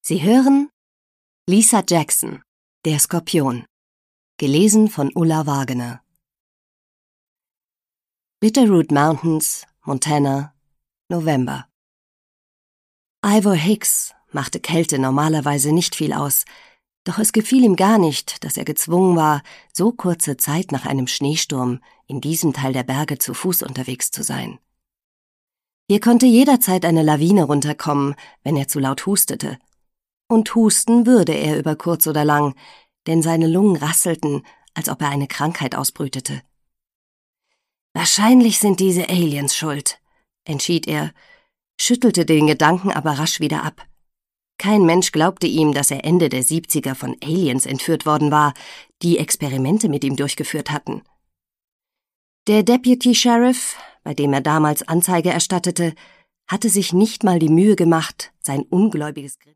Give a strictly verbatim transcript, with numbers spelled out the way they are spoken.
Sie hören Lisa Jackson, Der Skorpion, gelesen von Ulla Wagener. Bitterroot Mountains, Montana, November. Ivor Hicks machte Kälte normalerweise nicht viel aus, doch es gefiel ihm gar nicht, dass er gezwungen war, so kurze Zeit nach einem Schneesturm in diesem Teil der Berge zu Fuß unterwegs zu sein. Hier konnte jederzeit eine Lawine runterkommen, wenn er zu laut hustete. Und husten würde er über kurz oder lang, denn seine Lungen rasselten, als ob er eine Krankheit ausbrütete. Wahrscheinlich sind diese Aliens schuld, entschied er, schüttelte den Gedanken aber rasch wieder ab. Kein Mensch glaubte ihm, dass er Ende der Siebziger von Aliens entführt worden war, die Experimente mit ihm durchgeführt hatten. Der Deputy Sheriff, bei dem er damals Anzeige erstattete, hatte sich nicht mal die Mühe gemacht, sein ungläubiges Grinsen